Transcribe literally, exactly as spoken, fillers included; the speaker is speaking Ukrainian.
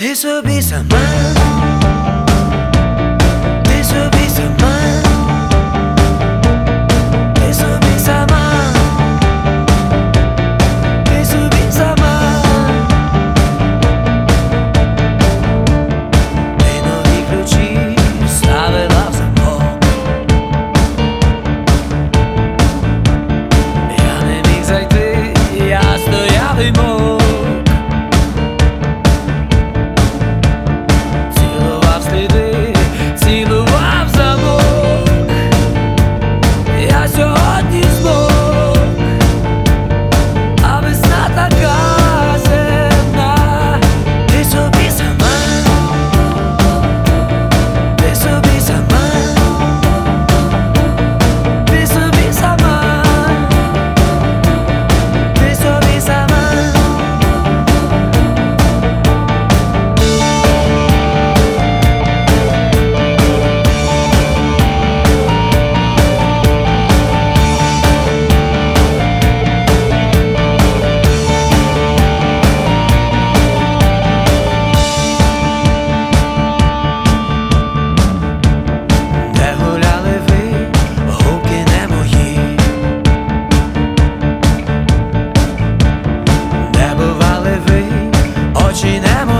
Ти собі сама, ти собі сама, ти собі сама, ти собі сама. Ти нові ключі ставила в замок. Я не міг зайти, я стояв і мов. Цілував замок, я сьогодні змог, а весна така земна. Ти собі сама, ти собі сама, ти собі сама, ти собі сама. Очі не